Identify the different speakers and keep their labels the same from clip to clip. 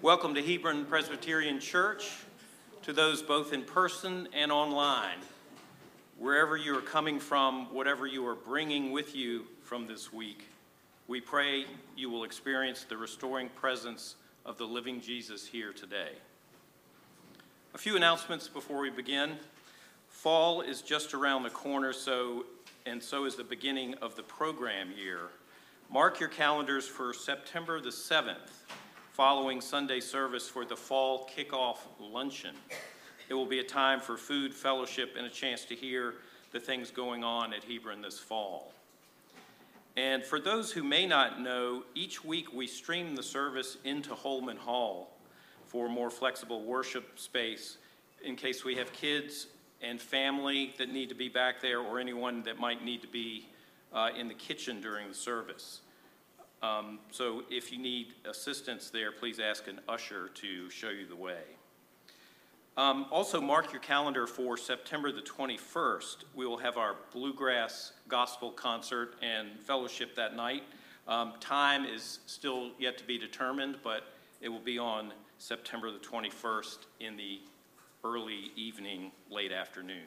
Speaker 1: Welcome to Hebron Presbyterian Church, to those both in person and online. Wherever you are coming from, whatever you are bringing with you from this week, we pray you will experience the restoring presence of the living Jesus here today. A few announcements before we begin. Fall is just around the corner, so is the beginning of the program year. Mark your calendars for September the 7th, following Sunday service for the fall kickoff luncheon. It will be a time for food, fellowship, and a chance to hear the things going on at Hebron this fall. And for those who may not know, each week we stream the service into Holman Hall for a more flexible worship space in case we have kids and family that need to be back there or anyone that might need to be in the kitchen during the service. So if you need assistance there, please ask an usher to show you the way. Also, mark your calendar for September the 21st. We will have our Bluegrass Gospel concert and fellowship that night. Time is still yet to be determined, but it will be on September the 21st in the early evening, late afternoon.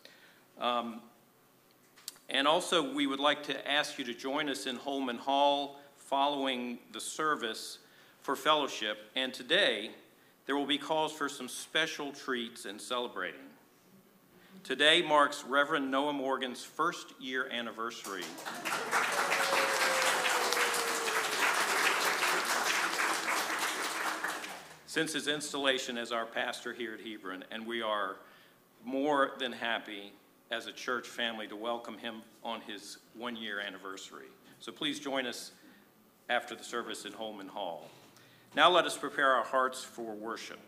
Speaker 1: And also, we would like to ask you to join us in Holman Hall following the service for fellowship. And today, there will be calls for some special treats and celebrating. Today marks Reverend Noah Morgan's first year anniversary. Since his installation as our pastor here at Hebron, and we are more than happy as a church family to welcome him on his one-year anniversary. So please join us after the service in Holman Hall. Now let us prepare our hearts for worship.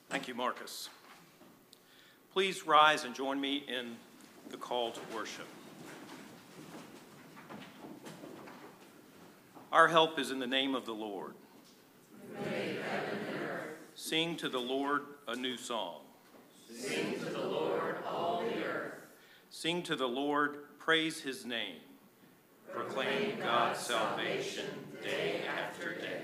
Speaker 1: Thank you, Marcus. Please rise and join me in the call to worship. Our help is in the name of the Lord.
Speaker 2: Who made heaven and earth.
Speaker 1: Sing to the Lord a new song.
Speaker 2: Sing to the Lord all the earth.
Speaker 1: Sing to the Lord, praise his name. Proclaim God's salvation day after day.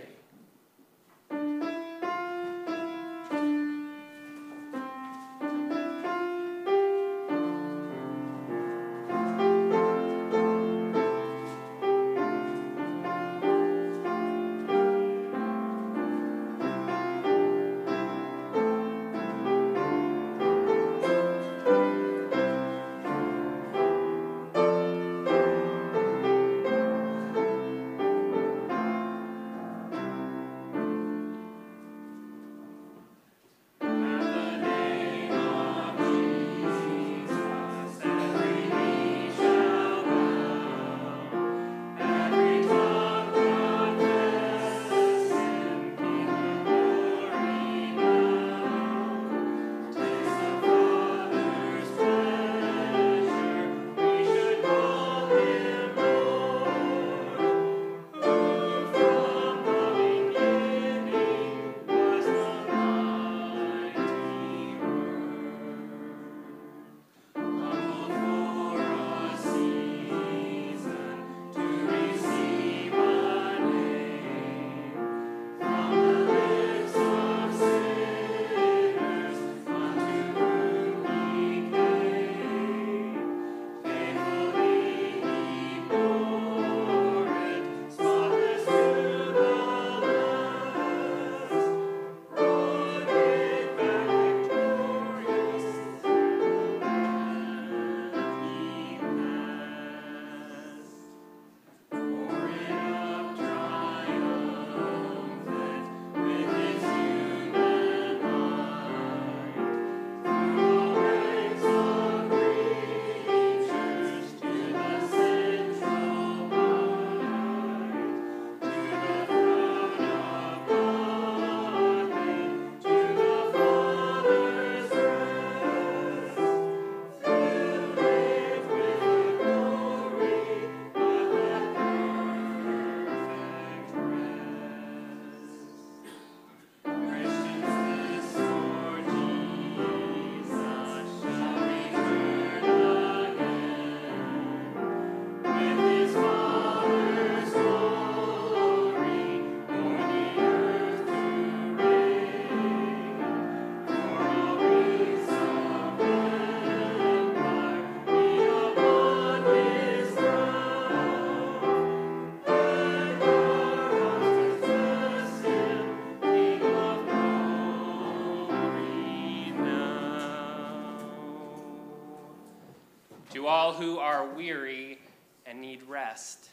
Speaker 3: To all who are weary and need rest,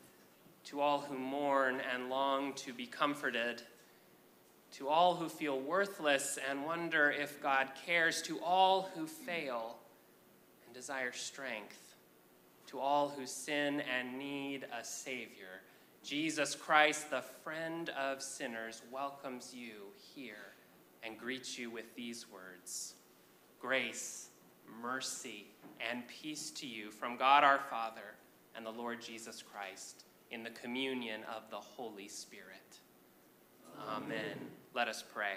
Speaker 3: to all who mourn and long to be comforted, to all who feel worthless and wonder if God cares, to all who fail and desire strength, to all who sin and need a Savior, Jesus Christ, the friend of sinners, welcomes you here and greets you with these words: grace, mercy, and peace to you from God our Father and the Lord Jesus Christ in the communion of the Holy Spirit. Amen. Let us pray.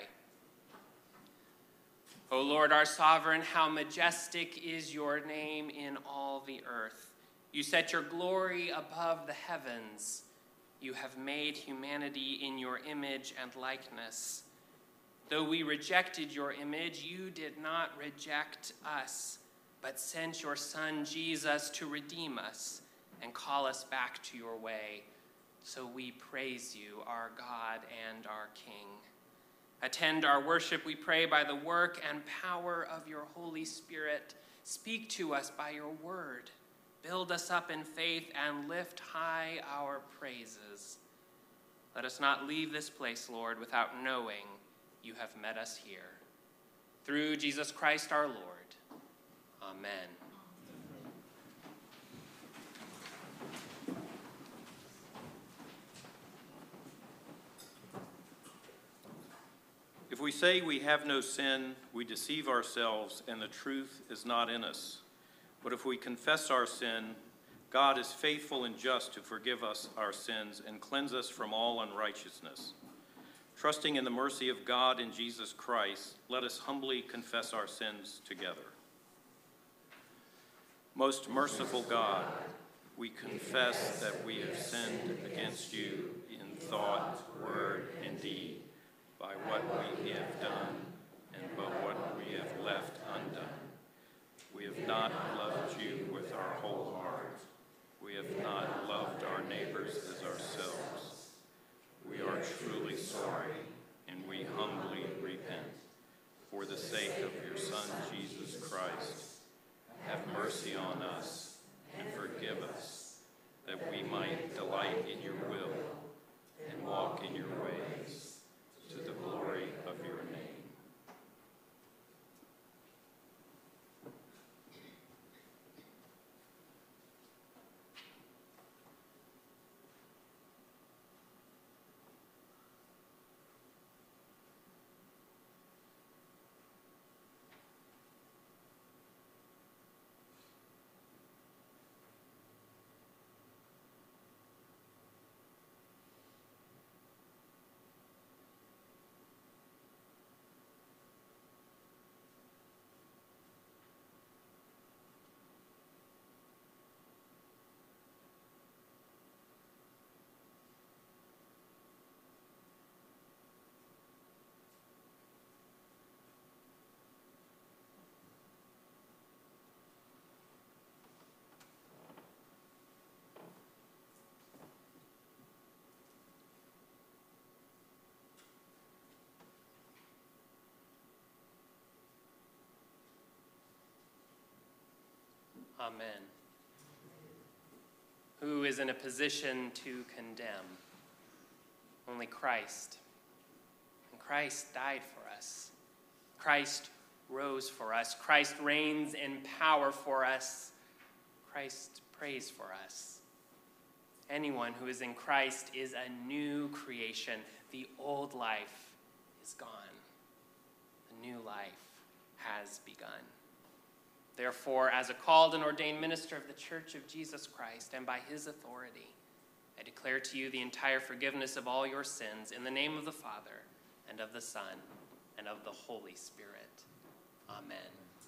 Speaker 3: O Lord, our sovereign, how majestic is your name in all the earth. You set your glory above the heavens. You have made humanity in your image and likeness. Though we rejected your image, you did not reject us, but sent your Son, Jesus, to redeem us and call us back to your way. So we praise you, our God and our King. Attend our worship, we pray, by the work and power of your Holy Spirit. Speak to us by your word. Build us up in faith and lift high our praises. Let us not leave this place, Lord, without knowing you have met us here. Through Jesus Christ our Lord. Amen.
Speaker 1: If we say we have no sin, we deceive ourselves, and the truth is not in us. But if we confess our sin, God is faithful and just to forgive us our sins and cleanse us from all unrighteousness. Trusting in the mercy of God in Jesus Christ, let us humbly confess our sins together. Most merciful God, we confess that we have sinned against you in thought, word, and deed, by what we have done and by what we have left undone. We have not loved you with our whole heart. We have not loved our neighbors as ourselves. We are truly sorry, and we humbly repent. For the sake of your Son, Jesus Christ, have mercy on us and forgive us, that we might delight in your will and walk in your ways, to the glory of your name.
Speaker 3: Amen. Who is in a position to condemn? Only Christ. And Christ died for us. Christ rose for us. Christ reigns in power for us. Christ prays for us. Anyone who is in Christ is a new creation. The old life is gone. The new life has begun. Therefore, as a called and ordained minister of the Church of Jesus Christ, and by his authority, I declare to you the entire forgiveness of all your sins in the name of the Father, and of the Son, and of the Holy Spirit. Amen.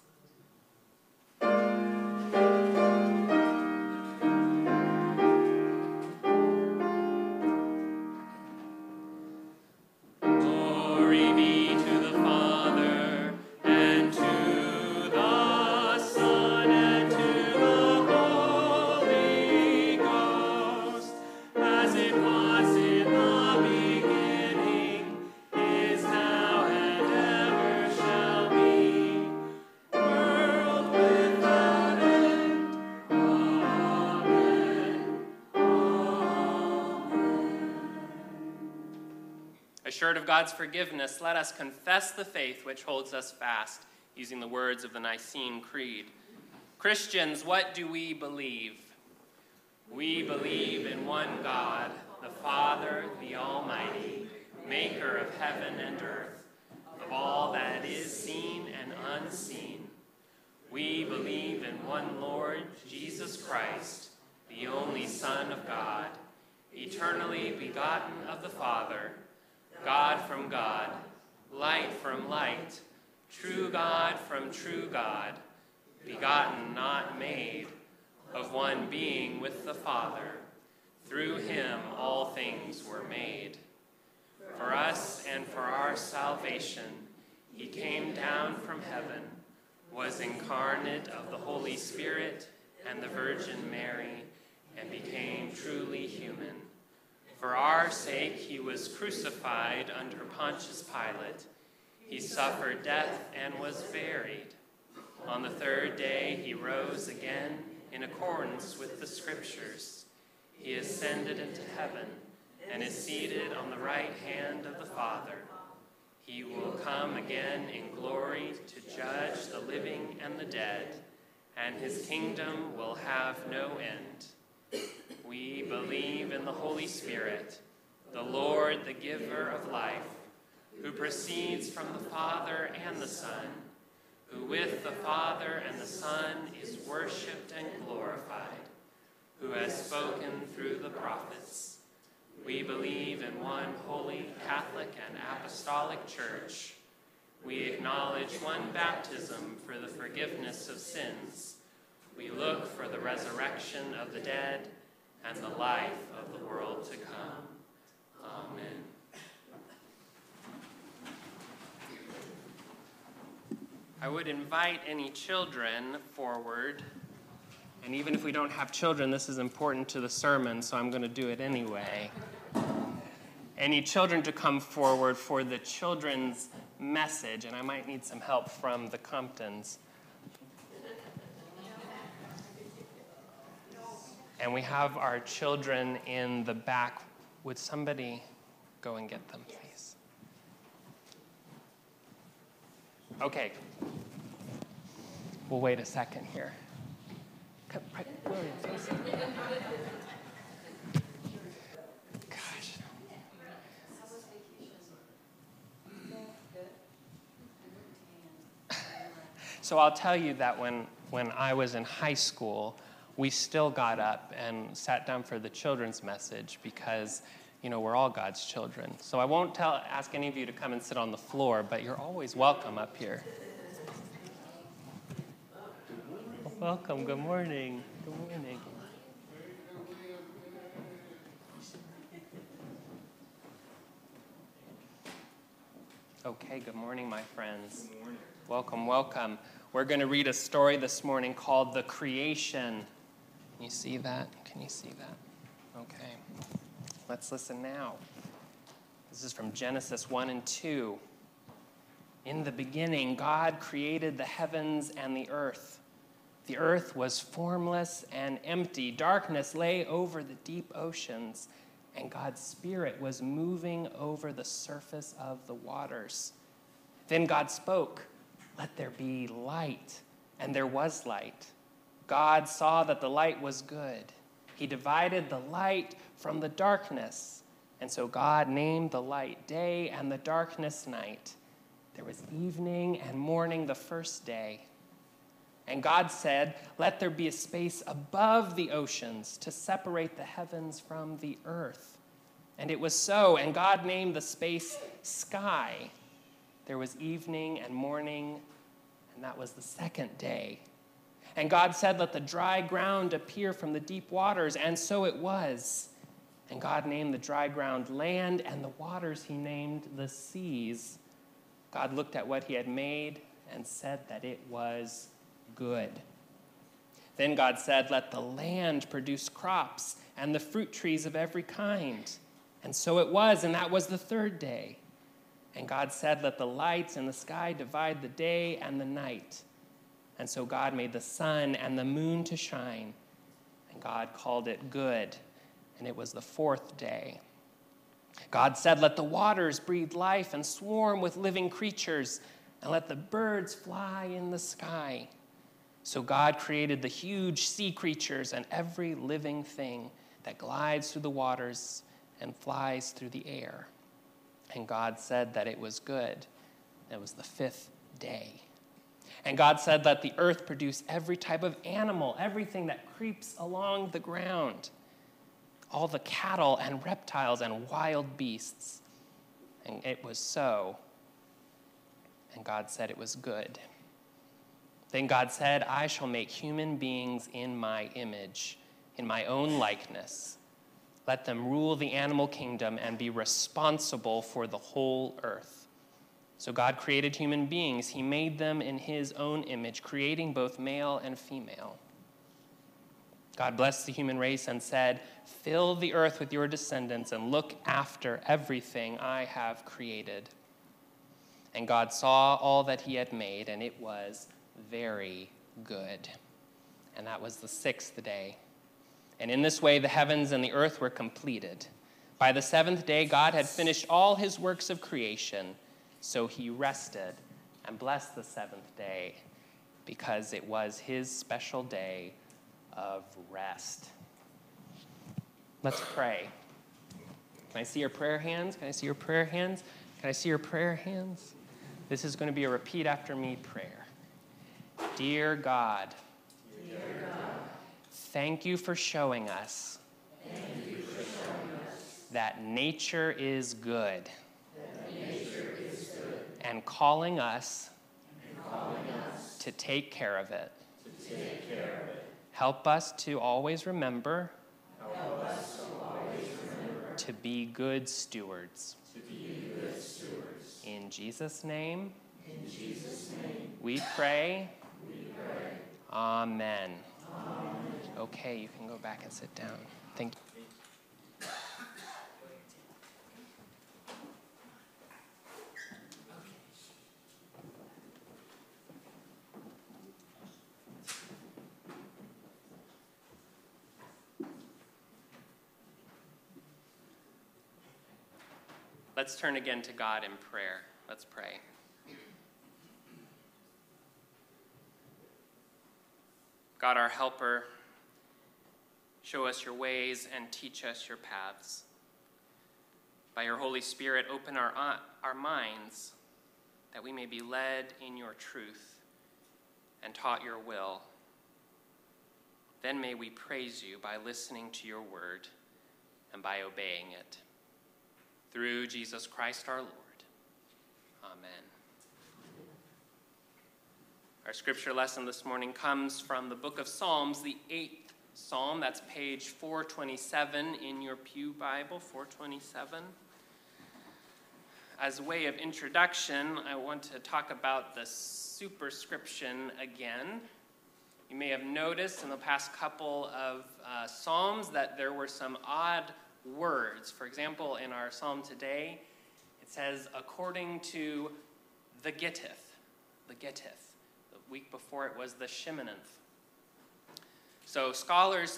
Speaker 3: Assured of God's forgiveness, let us confess the faith which holds us fast, using the words of the Nicene Creed. Christians, what do we believe? We believe in one God, the Father, the Almighty, maker of heaven and earth, of all that is seen and unseen. We believe in one Lord, Jesus Christ, the only Son of God, eternally begotten of the Father, God from God, light from light, true God from true God, begotten, not made, of one being with the Father. Through him all things were made. For us and for our salvation, he came down from heaven, was incarnate of the Holy Spirit and the Virgin Mary, and became truly human. For our sake he was crucified under Pontius Pilate. He suffered death and was buried. On the third day he rose again in accordance with the Scriptures. He ascended into heaven and is seated on the right hand of the Father. He will come again in glory to judge the living and the dead, and his kingdom will have no end. We believe in the Holy Spirit, the Lord, the giver of life, who proceeds from the Father and the Son, who with the Father and the Son is worshipped and glorified, who has spoken through the prophets. We believe in one holy, Catholic, and apostolic church. We acknowledge one baptism for the forgiveness of sins. We look for the resurrection of the dead and the life of the world to come. Amen. I would invite any children forward. And even if we don't have children, this is important to the sermon, so I'm going to do it anyway. Any children to come forward for the children's message, and I might need some help from the Comptons. And we have our children in the back. Would somebody go and get them, please? Okay. We'll wait a second here. William, face it. Gosh. So I'll tell you that when I was in high school, we still got up and sat down for the children's message because, we're all God's children. So I won't ask any of you to come and sit on the floor, but you're always welcome up here. Welcome. Good morning. Good morning. Okay, good morning, my friends. Good morning. Welcome, welcome. We're going to read a story this morning called The Creation. Can you see that? Can you see that? Okay. Let's listen now. This is from Genesis 1 and 2. In the beginning, God created the heavens and the earth. The earth was formless and empty. Darkness lay over the deep oceans, and God's Spirit was moving over the surface of the waters. Then God spoke, "Let there be light," and there was light. God saw that the light was good. He divided the light from the darkness, and so God named the light day and the darkness night. There was evening and morning the first day. And God said, "Let there be a space above the oceans to separate the heavens from the earth." And it was so, and God named the space sky. There was evening and morning, and that was the second day. And God said, "Let the dry ground appear from the deep waters," and so it was. And God named the dry ground land, and the waters he named the seas. God looked at what he had made and said that it was good. Then God said, "Let the land produce crops and the fruit trees of every kind." And so it was, and that was the third day. And God said, "Let the lights in the sky divide the day and the night." And so God made the sun and the moon to shine. And God called it good. And it was the fourth day. God said, "Let the waters breathe life and swarm with living creatures, and let the birds fly in the sky." So God created the huge sea creatures and every living thing that glides through the waters and flies through the air. And God said that it was good. It was the fifth day. And God said, "Let the earth produce every type of animal, everything that creeps along the ground, all the cattle and reptiles and wild beasts." And it was so. And God said it was good. Then God said, "I shall make human beings in my image, in my own likeness. Let them rule the animal kingdom and be responsible for the whole earth." So God created human beings. He made them in his own image, creating both male and female. God blessed the human race and said, "Fill the earth with your descendants and look after everything I have created." And God saw all that he had made, and it was very good. And that was the sixth day. And in this way, the heavens and the earth were completed. By the seventh day, God had finished all his works of creation. So he rested and blessed the seventh day because it was his special day of rest. Let's pray. Can I see your prayer hands? Can I see your prayer hands? Can I see your prayer hands? This is going to be a repeat after me prayer. Dear God, thank you for showing us that nature is good and calling us to take care of it. Help us to always remember to be good stewards. In Jesus' name, we pray. Amen. Okay, you can go back and sit down. Thank you. Let's turn again to God in prayer. Let's pray. God, our helper, show us your ways and teach us your paths. By your Holy Spirit, open our minds that we may be led in your truth and taught your will. Then may we praise you by listening to your word and by obeying it. Through Jesus Christ our Lord. Amen. Our scripture lesson this morning comes from the book of Psalms, the 8th Psalm. That's page 427 in your Pew Bible, 427. As a way of introduction, I want to talk about the superscription again. You may have noticed in the past couple of Psalms that there were some odd words. For example, in our Psalm today, it says, according to the Gittith. The Gittith. The week before it was the Sheminith. So scholars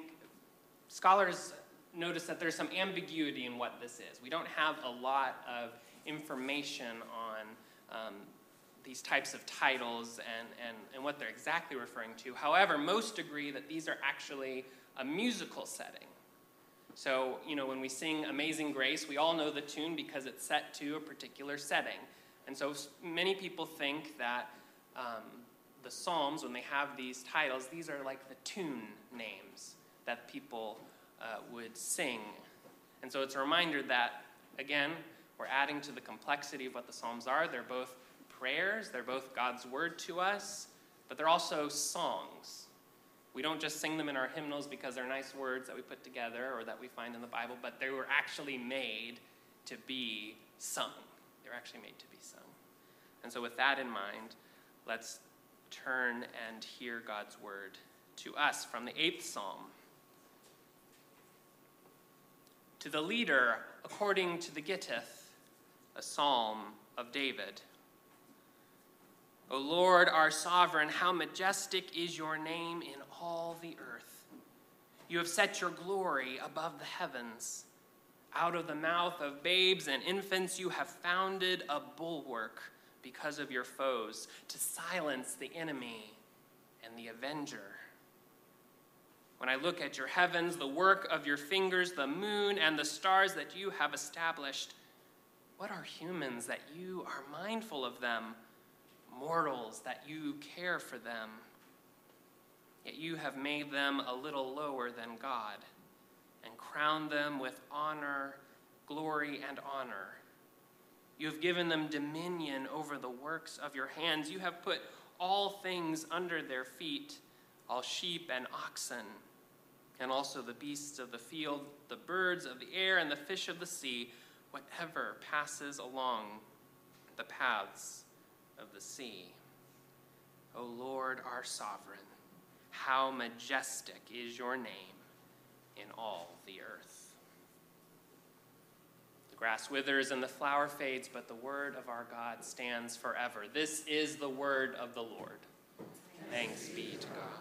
Speaker 3: notice that there's some ambiguity in what this is. We don't have a lot of information on these types of titles and what they're exactly referring to. However, most agree that these are actually a musical setting. So, when we sing Amazing Grace, we all know the tune because it's set to a particular setting. And so many people think that the Psalms, when they have these titles, these are like the tune names that people would sing. And so it's a reminder that, again, we're adding to the complexity of what the Psalms are. They're both prayers, they're both God's word to us, but they're also songs. We don't just sing them in our hymnals because they're nice words that we put together or that we find in the Bible, but they were actually made to be sung. They were actually made to be sung. And so with that in mind, let's turn and hear God's word to us from the 8th Psalm. To the leader, according to the Gittith, a psalm of David. O Lord, our sovereign, how majestic is your name in all the earth. You have set your glory above the heavens. Out of the mouth of babes and infants you have founded a bulwark because of your foes, to silence the enemy and the avenger. When I look at your heavens, the work of your fingers, the moon and the stars that you have established, what are humans that you are mindful of them? Mortals, that you care for them. Yet you have made them a little lower than God and crowned them with honor, glory, and honor. You have given them dominion over the works of your hands. You have put all things under their feet, all sheep and oxen, and also the beasts of the field, the birds of the air, and the fish of the sea, whatever passes along the paths of the sea. O Lord, our sovereign, how majestic is your name in all the earth. The grass withers and the flower fades, but the word of our God stands forever. This is the word of the Lord. Thanks be to God.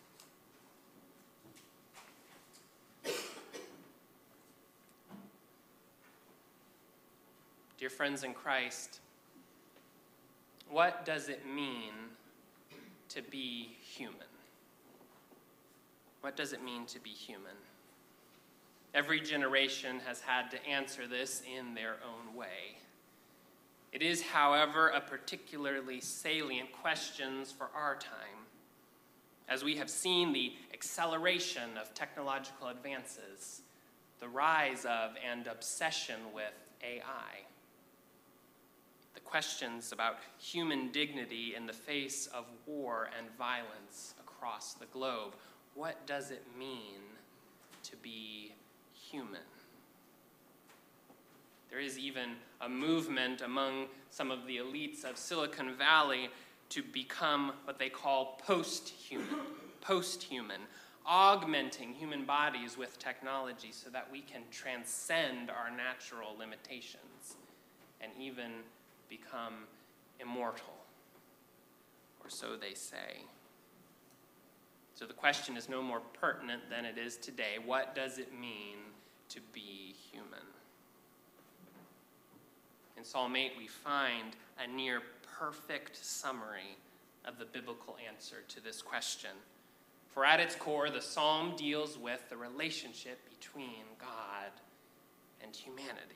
Speaker 3: Dear friends in Christ, what does it mean to be human? What does it mean to be human? Every generation has had to answer this in their own way. It is, however, a particularly salient question for our time, as we have seen the acceleration of technological advances, the rise of and obsession with AI. The questions about human dignity in the face of war and violence across the globe. What does it mean to be human? There is even a movement among some of the elites of Silicon Valley to become what they call post-human, augmenting human bodies with technology so that we can transcend our natural limitations and even become immortal, or so they say. So the question is no more pertinent than it is today. What does it mean to be human? In Psalm 8, we find a near perfect summary of the biblical answer to this question. For at its core, the psalm deals with the relationship between God and humanity.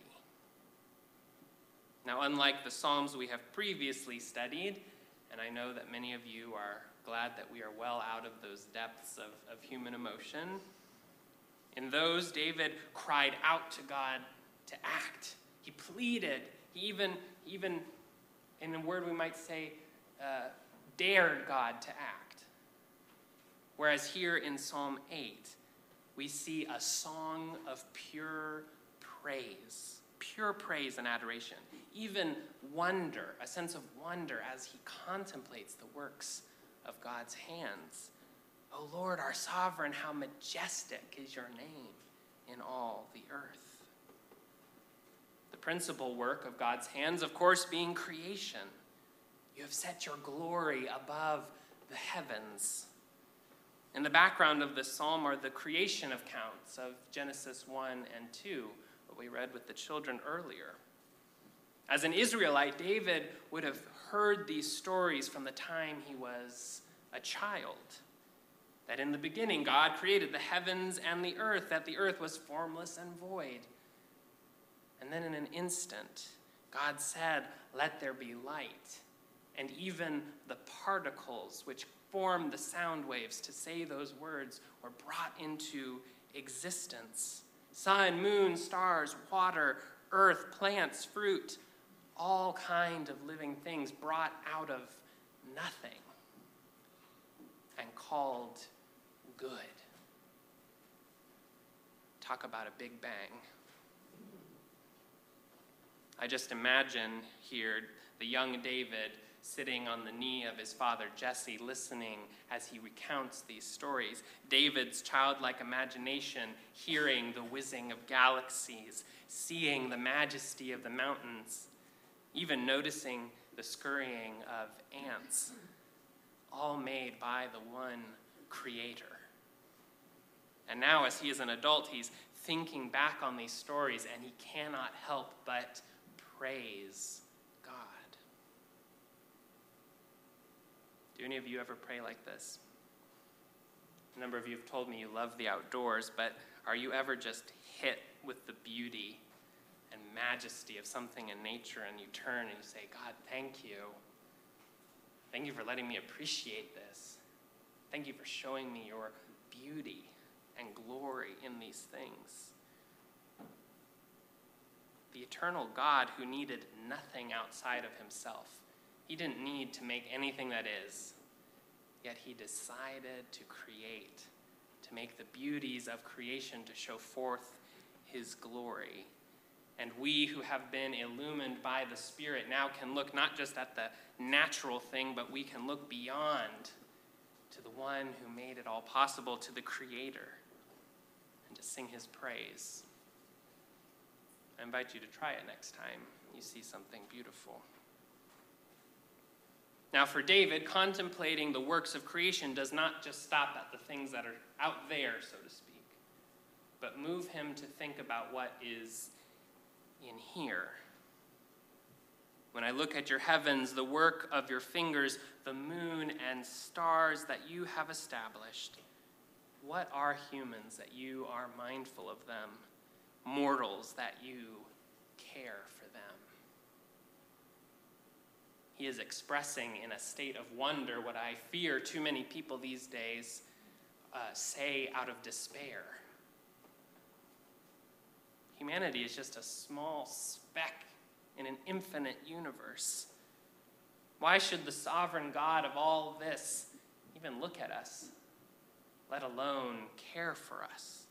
Speaker 3: Now, unlike the psalms we have previously studied, and I know that many of you are glad that we are well out of those depths of human emotion, in those, David cried out to God to act. He pleaded. He even in a word we might say, dared God to act. Whereas here in Psalm 8, we see a song of pure praise and adoration, even wonder, a sense of wonder as he contemplates the works of God's hands. O Lord, our sovereign, how majestic is your name in all the earth. The principal work of God's hands, of course, being creation. You have set your glory above the heavens. In the background of this psalm are the creation accounts of Genesis 1 and 2, what we read with the children earlier. As an Israelite, David would have heard these stories from the time he was a child. That in the beginning, God created the heavens and the earth, that the earth was formless and void. And then in an instant, God said, "Let there be light." And even the particles which formed the sound waves to say those words were brought into existence. Sun, moon, stars, water, earth, plants, fruit, all kind of living things brought out of nothing and called good. Talk about a big bang. I just imagine here the young David sitting on the knee of his father Jesse, listening as he recounts these stories. David's childlike imagination hearing the whizzing of galaxies, seeing the majesty of the mountains, even noticing the scurrying of ants, all made by the one creator. And now, as he is an adult, he's thinking back on these stories, and he cannot help but praise God. Do any of you ever pray like this? A number of you have told me you love the outdoors, but are you ever just hit with the beauty and majesty of something in nature, and you turn and you say, "God, thank you. Thank you for letting me appreciate this. Thank you for showing me your beauty and glory in these things." The eternal God who needed nothing outside of himself. He didn't need to make anything that is. Yet he decided to create, to make the beauties of creation to show forth his glory. And we who have been illumined by the Spirit now can look not just at the natural thing, but we can look beyond to the one who made it all possible, to the Creator, and to sing his praise. I invite you to try it next time you see something beautiful. Now, for David, contemplating the works of creation does not just stop at the things that are out there, so to speak, but move him to think about what is in here. When I look at your heavens, the work of your fingers, the moon and stars that you have established, what are humans that you are mindful of them? Mortals that you care for them. He is expressing in a state of wonder what I fear too many people these days say out of despair. Humanity is just a small speck in an infinite universe. Why should the sovereign God of all this even look at us, let alone care for us?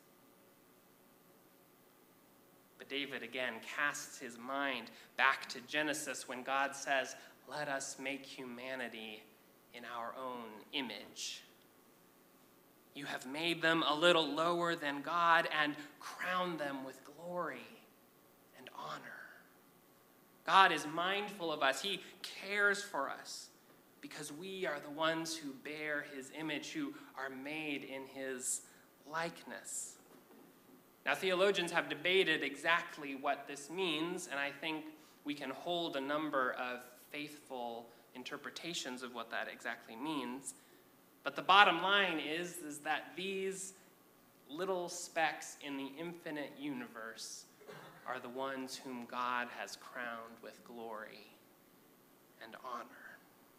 Speaker 3: But David again casts his mind back to Genesis when God says, "Let us make humanity in our own image." You have made them a little lower than God and crowned them with glory and honor. God is mindful of us. He cares for us because we are the ones who bear his image, who are made in his likeness. Now, theologians have debated exactly what this means, and I think we can hold a number of faithful interpretations of what that exactly means. But the bottom line is that these little specks in the infinite universe are the ones whom God has crowned with glory and honor.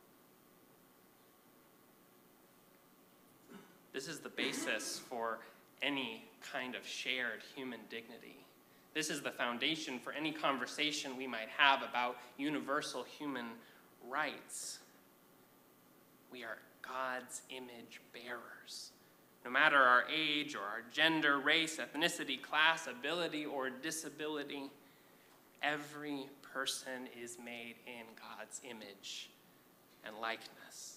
Speaker 3: This is the basis for any kind of shared human dignity. This is the foundation for any conversation we might have about universal human rights. We are God's image bearers. No matter our age or our gender, race, ethnicity, class, ability, or disability, every person is made in God's image and likeness.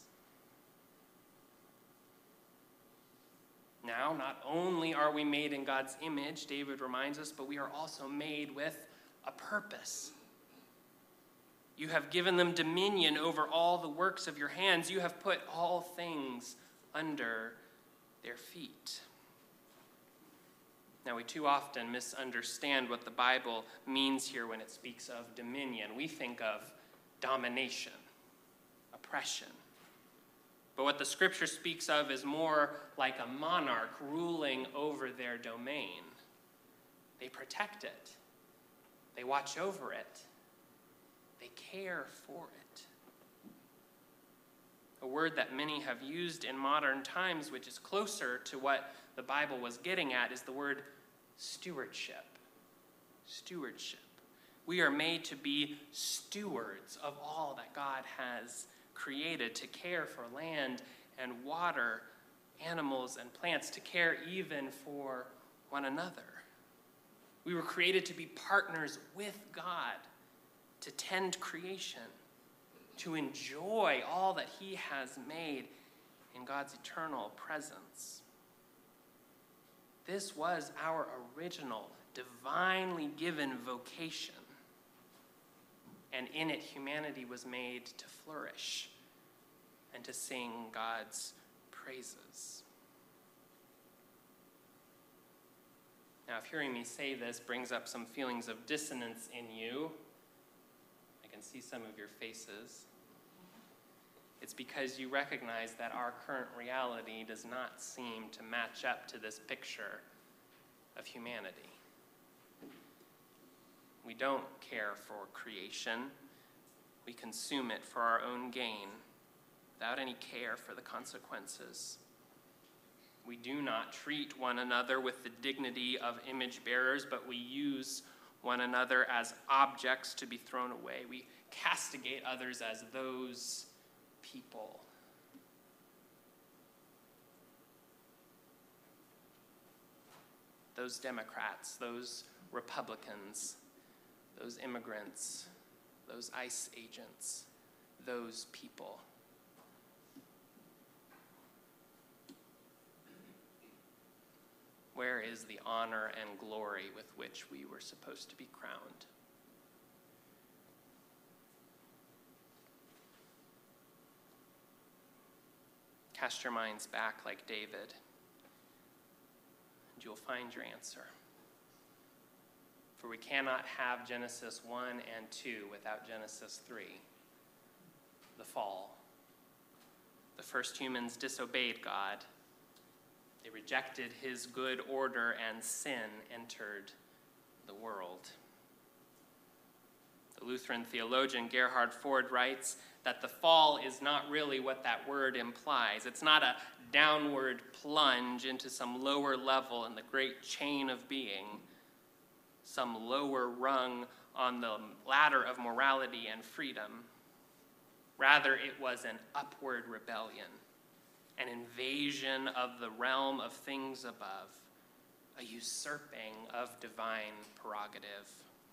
Speaker 3: Now, not only are we made in God's image, David reminds us, but we are also made with a purpose. You have given them dominion over all the works of your hands. You have put all things under their feet. Now, we too often misunderstand what the Bible means here when it speaks of dominion. We think of domination, oppression. But what the scripture speaks of is more like a monarch ruling over their domain. They protect it. They watch over it. They care for it. A word that many have used in modern times, which is closer to what the Bible was getting at, is the word stewardship. Stewardship. We are made to be stewards of all that God has created, to care for land and water, animals and plants, to care even for one another. We were created to be partners with God, to tend creation, to enjoy all that he has made in God's eternal presence. This was our original, divinely given vocation. And in it, humanity was made to flourish and to sing God's praises. Now, if hearing me say this brings up some feelings of dissonance in you, I can see some of your faces. It's because you recognize that our current reality does not seem to match up to this picture of humanity. We don't care for creation. We consume it for our own gain without any care for the consequences. We do not treat one another with the dignity of image bearers, but we use one another as objects to be thrown away. We castigate others as those people. Those Democrats, those Republicans, those immigrants, those ICE agents, those people. Where is the honor and glory with which we were supposed to be crowned? Cast your minds back like David, and you'll find your answer. For we cannot have Genesis 1 and 2 without Genesis 3, the fall. The first humans disobeyed God. They rejected his good order, and sin entered the world. The Lutheran theologian Gerhard Ford writes that the fall is not really what that word implies. It's not a downward plunge into some lower level in the great chain of being, some lower rung on the ladder of morality and freedom. Rather, it was an upward rebellion, an invasion of the realm of things above, a usurping of divine prerogative.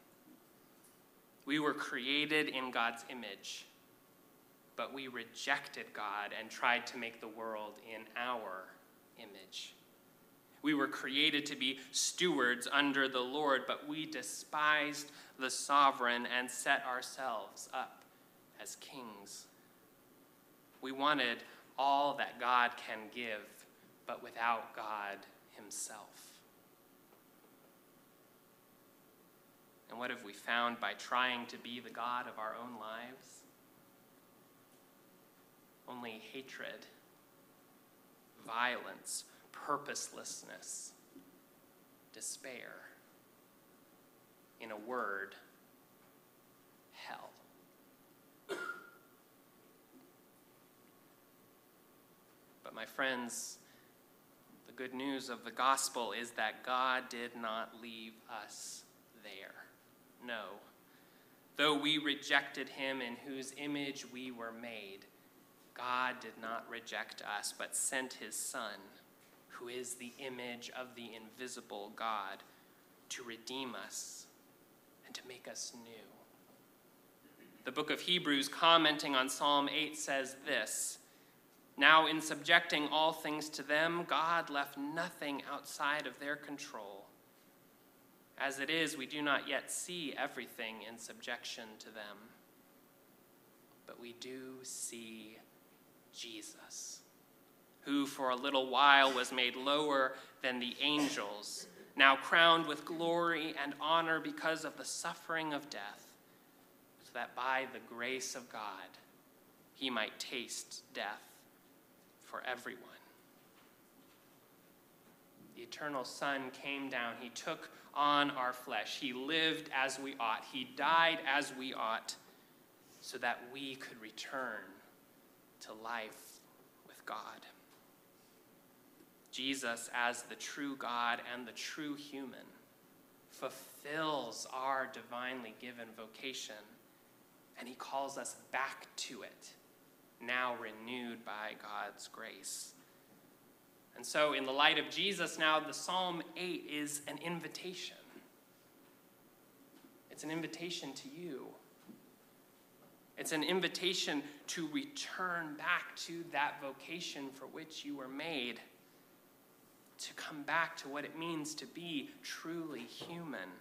Speaker 3: We were created in God's image, but we rejected God and tried to make the world in our image. We were created to be stewards under the Lord, but we despised the sovereign and set ourselves up as kings. We wanted all that God can give, but without God himself. And what have we found by trying to be the God of our own lives? Only hatred, violence, purposelessness, despair. In a word, hell. But my friends, the good news of the gospel is that God did not leave us there. No. Though we rejected him in whose image we were made, God did not reject us, but sent his Son, who is the image of the invisible God, to redeem us and to make us new. The book of Hebrews, commenting on Psalm 8, says this: "Now in subjecting all things to them, God left nothing outside of their control. As it is, we do not yet see everything in subjection to them, but we do see Jesus, who for a little while was made lower than the angels, now crowned with glory and honor because of the suffering of death, so that by the grace of God he might taste death for everyone." The eternal Son came down. He took on our flesh. He lived as we ought. He died as we ought, so that we could return to life with God. Jesus, as the true God and the true human, fulfills our divinely given vocation, and he calls us back to it, now renewed by God's grace. And so, in the light of Jesus now, the Psalm 8 is an invitation. It's an invitation to you. It's an invitation to return back to that vocation for which you were made, to come back to what it means to be truly human,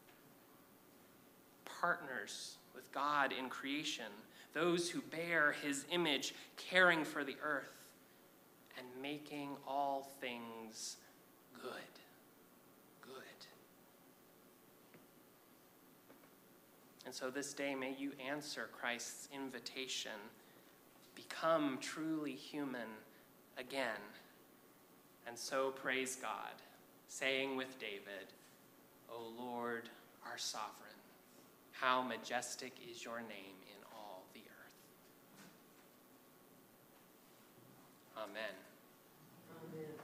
Speaker 3: partners with God in creation, those who bear his image, caring for the earth, and making all things good. Good. And so this day, may you answer Christ's invitation. Become truly human again. And so praise God, saying with David, "O Lord, our sovereign, how majestic is your name in all the earth." Amen.
Speaker 2: Amen.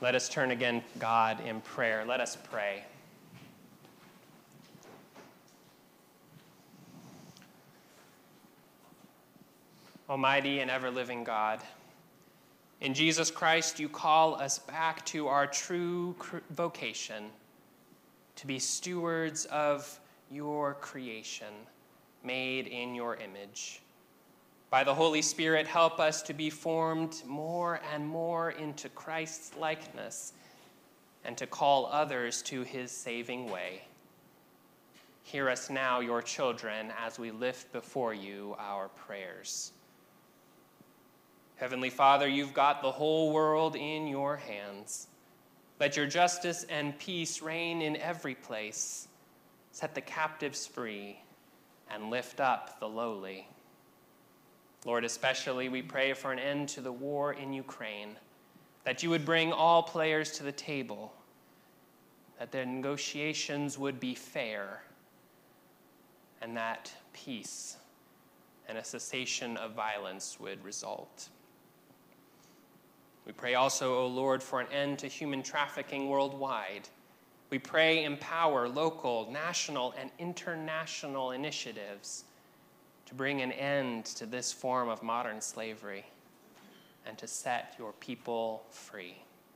Speaker 3: Let us turn again to God in prayer. Let us pray. Almighty and ever-living God, in Jesus Christ you call us back to our true vocation, to be stewards of your creation, made in your image. By the Holy Spirit, help us to be formed more and more into Christ's likeness and to call others to his saving way. Hear us now, your children, as we lift before you our prayers. Heavenly Father, you've got the whole world in your hands. Let your justice and peace reign in every place. Set the captives free and lift up the lowly. Lord, especially we pray for an end to the war in Ukraine, that you would bring all players to the table, that the negotiations would be fair, and that peace and a cessation of violence would result. We pray also, O Lord, for an end to human trafficking worldwide. We pray empower local, national, and international initiatives to bring an end to this form of modern slavery and to set your people free.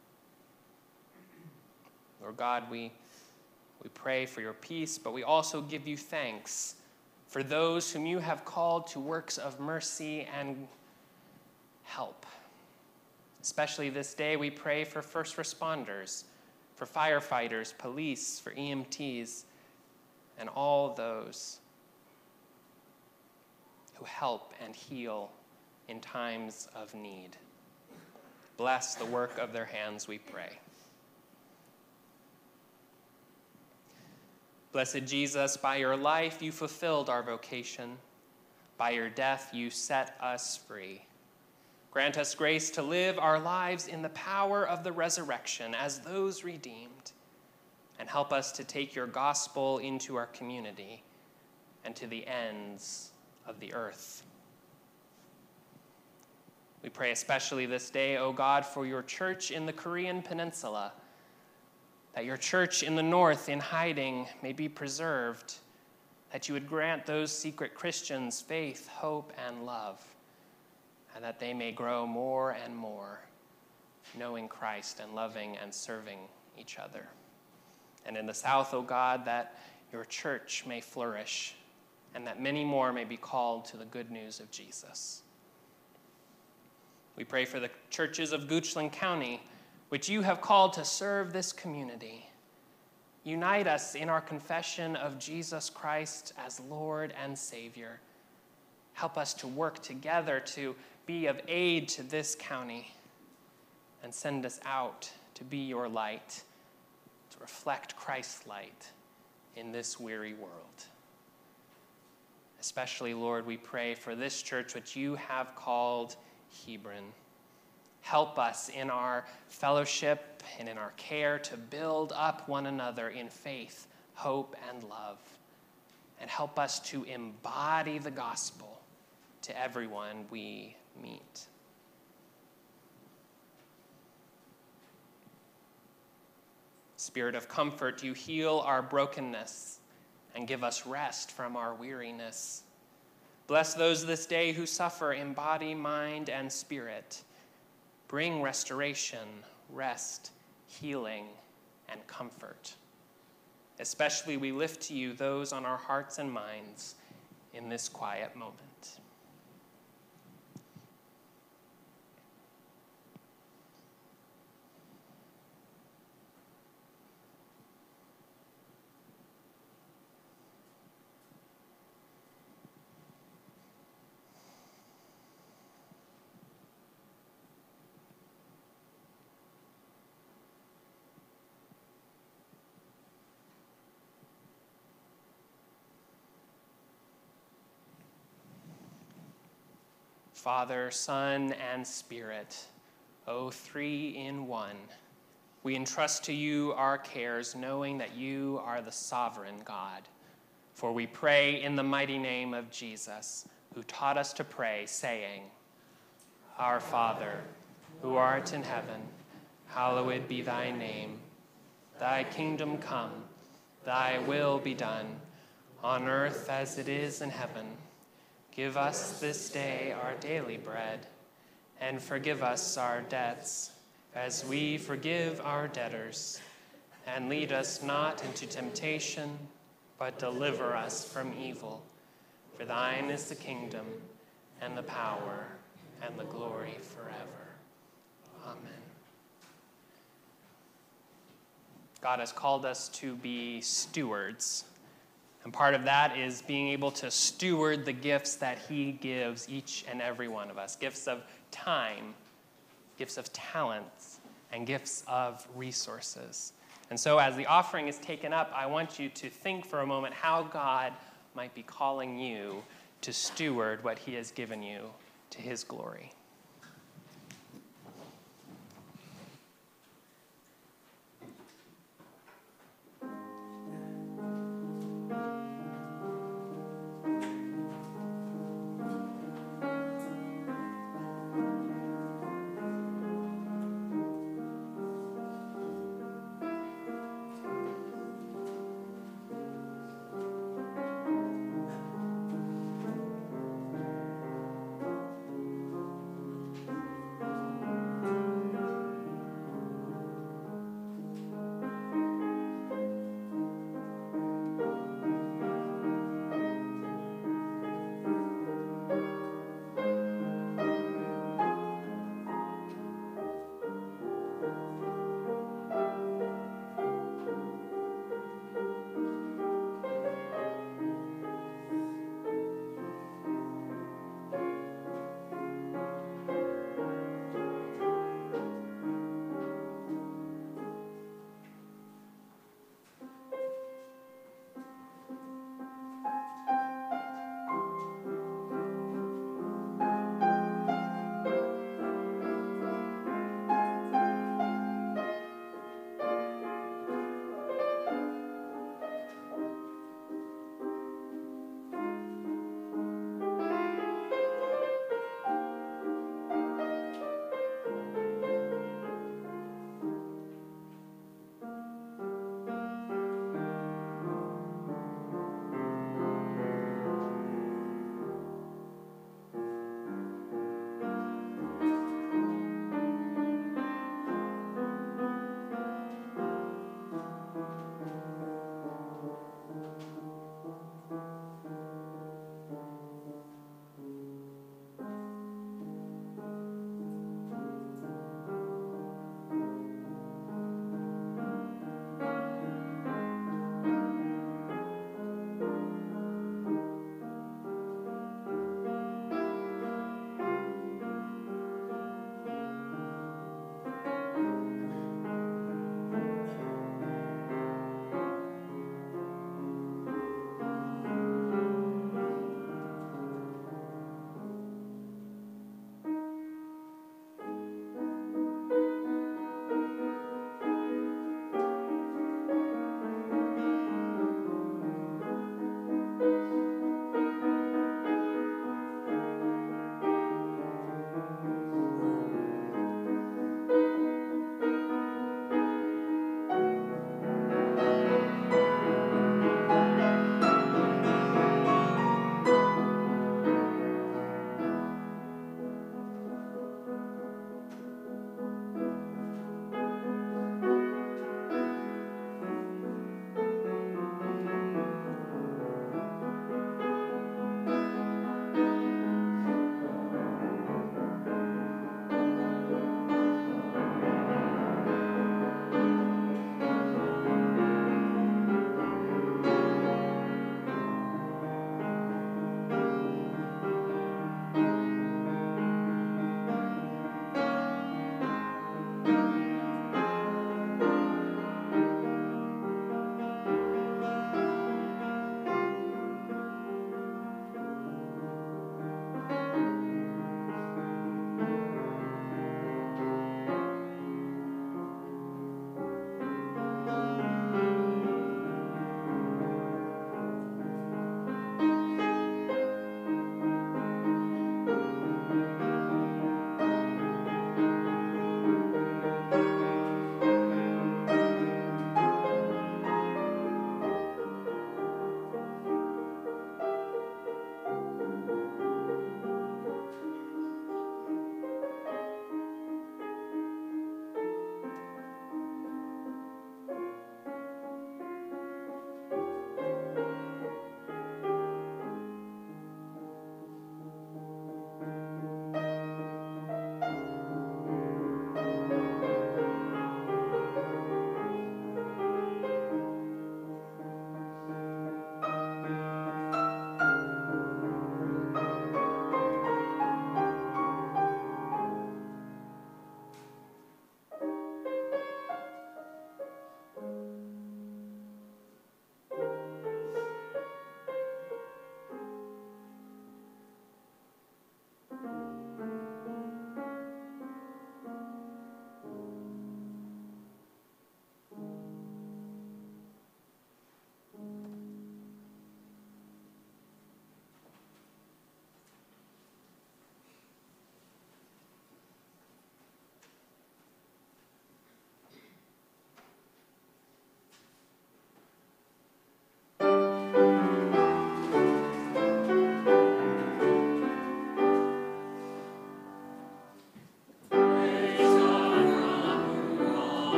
Speaker 3: Lord God, we pray for your peace, but we also give you thanks for those whom you have called to works of mercy and help. Especially this day, we pray for first responders, for firefighters, police, for EMTs, and all those who help and heal in times of need. Bless the work of their hands, we pray. Blessed Jesus, by your life you fulfilled our vocation. By your death you set us free. Grant us grace to live our lives in the power of the resurrection as those redeemed, and help us to take your gospel into our community and to the ends of the earth. We pray especially this day, O God, for your church in the Korean Peninsula, that your church in the north in hiding may be preserved, that you would grant those secret Christians faith, hope, and love, and that they may grow more and more, knowing Christ and loving and serving each other. And in the south, O God, that your church may flourish, and that many more may be called to the good news of Jesus. We pray for the churches of Goochland County, which you have called to serve this community. Unite us in our confession of Jesus Christ as Lord and Savior. Help us to work together to be of aid to this county, and send us out to be your light, to reflect Christ's light in this weary world. Especially, Lord, we pray for this church which you have called Hebron. Help us in our fellowship and in our care to build up one another in faith, hope, and love. And help us to embody the gospel to everyone we meet. Spirit of comfort, you heal our brokenness and give us rest from our weariness. Bless those this day who suffer in body, mind, and spirit. Bring restoration, rest, healing, and comfort. Especially we lift to you those on our hearts and minds in this quiet moment. Father, Son, and Spirit, O three in one, we entrust to you our cares, knowing that you are the sovereign God. For we pray in the mighty name of Jesus, who taught us to pray, saying, Our Father, who art in heaven, hallowed be thy name. Thy kingdom come, thy will be done, on earth as it is in heaven. Give us this day our daily bread, and forgive us our debts, as we forgive our debtors. And lead us not into temptation, but deliver us from evil. For thine is the kingdom, and the power, and the glory forever. Amen. God has called us to be stewards. And part of that is being able to steward the gifts that he gives each and every one of us. Gifts of time, gifts of talents, and gifts of resources. And so as the offering is taken up, I want you to think for a moment how God might be calling you to steward what he has given you to his glory.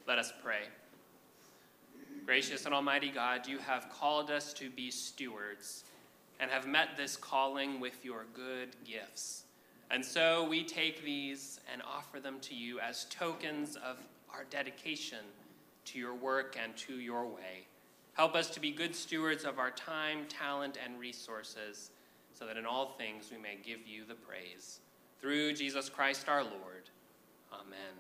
Speaker 3: Let us pray. Gracious and almighty God, you have called us to be stewards and have met this calling with your good gifts. And so we take these and offer them to you as tokens of our dedication to your work and to your way. Help us to be good stewards of our time, talent, and resources, so that in all things we may give you the praise. Through Jesus Christ our Lord. Amen.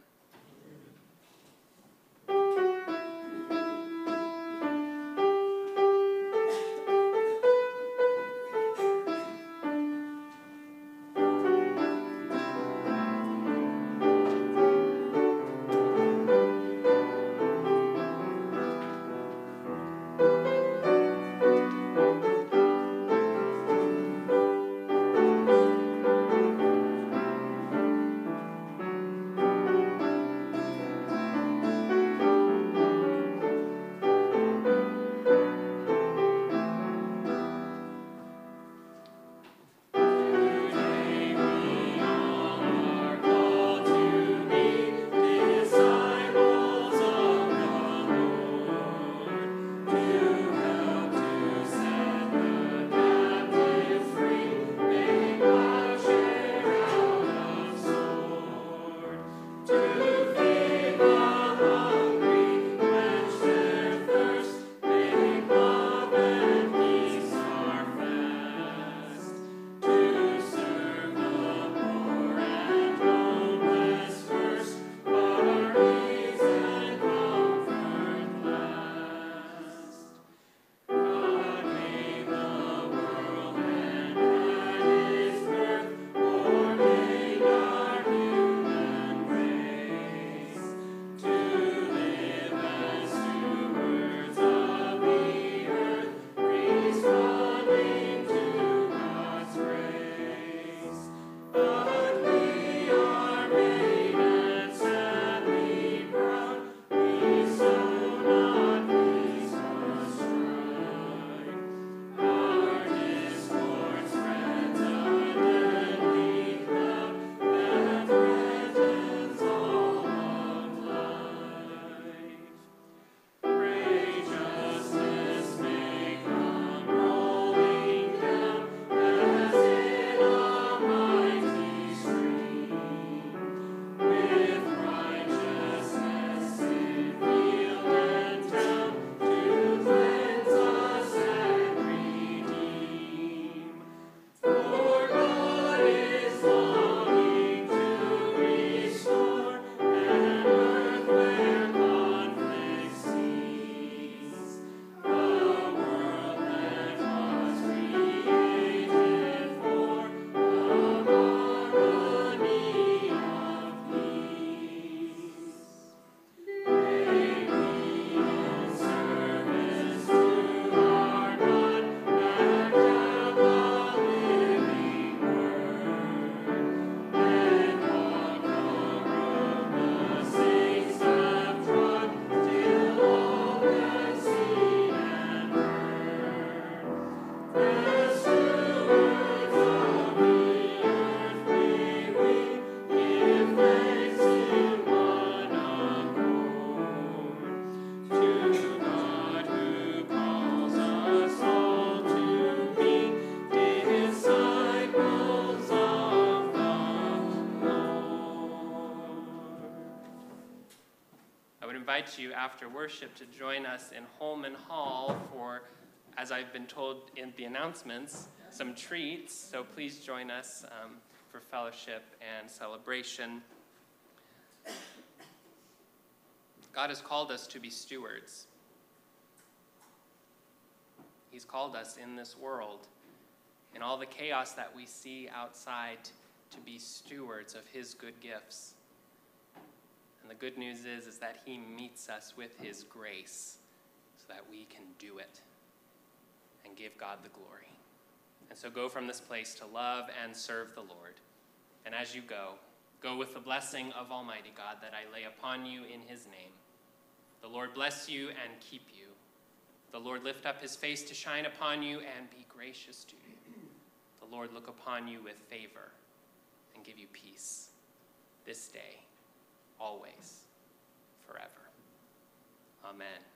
Speaker 3: Invite you after worship to join us in Holman Hall for, as I've been told in the announcements, some treats. So please join us for fellowship and celebration. God has called us to be stewards. He's called us in this world, in all the chaos that we see outside, to be stewards of his good gifts. And the good news is that he meets us with his grace so that we can do it and give God the glory. And so go from this place to love and serve the Lord. And as you go, go with the blessing of Almighty God that I lay upon you in his name. The Lord bless you and keep you. The Lord lift up his face to shine upon you and be gracious to you. The Lord look upon you with favor and give you peace this day, always, forever. Amen.